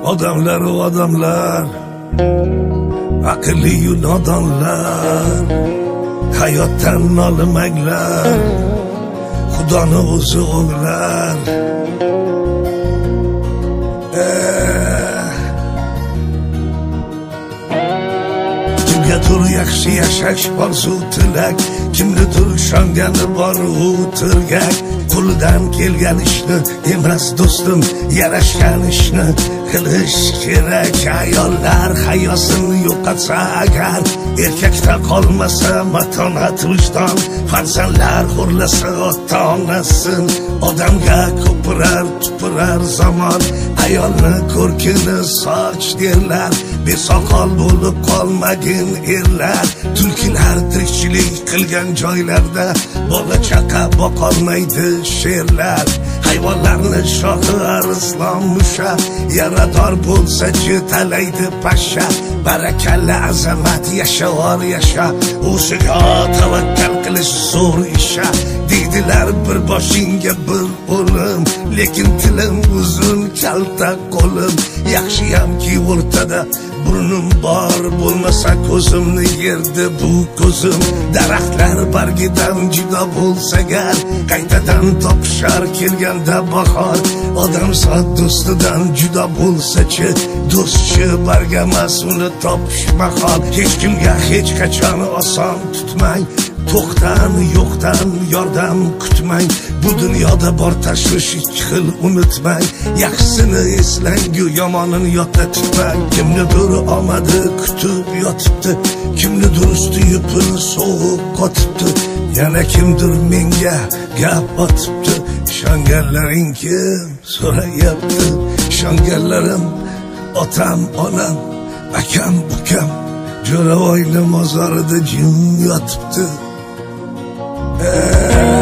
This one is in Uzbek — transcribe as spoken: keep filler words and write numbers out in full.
Odamlar u odamlar, aqlli-yu nodonlar, hayotdan nolimanglar, Xudoni o'zi o'nglar. Kimgadir yaxshi yashash orzu tilak, kimnidir ishongani bor u tirgak. Qo'lidan kelgan ishni emas do'stim, yarashgan ishni qilish kerak. Ayollar hayosini yo'qotsa agar, erkakda qolmasa matonat vijdon, farzandlar xo'rlasa ota onasin, odamga ko'pirar tupurar zamon. Ayolni ko'rkini soch derlar, besoqol bo'lib qolmagin erlar. Tulkilar tirikchilik qilgan joylarda bola chaqa boqolmaydi sherlar. Hayvonlarni shohi arslon musha, yarador bo'lsa-chi talaydi pasha. Barakalla azamat yashavor yasha, o'shiga tavakkal qilish zo'r isha. Deydilar bir boshingga bir o'lim, lekin tilim uzun kalta qo'lim. Yaxshiyamki o'rtada burnim bor, bo'lmasa ko'zimni yerdi bu ko'zim. Daraxtlar bargidan judo bo'lsa gar, qaytadan topishar kelganda bahor. Odam zot do'stidan judo bo'lsa-chi, do'stchi bargamas uni topish mahol. Hech kimga hech qachon oson tutmang, to'xtan yo'qdan yordam kutmang. Bu dunyoda bor tashvish ikki xil unutmang. Yaxshisini eslang-yu yomonini yodda tutmang. Kimnidir omadi kutib yotibdi, kimnidir usti yupini sovuq qotibdi, yana kimdir menga gap otibdi. Ishonganlaring kim so'rayapti, ishonganlarim otam onam akam ukam Jo'ravoyni mozorida jim yotibdi.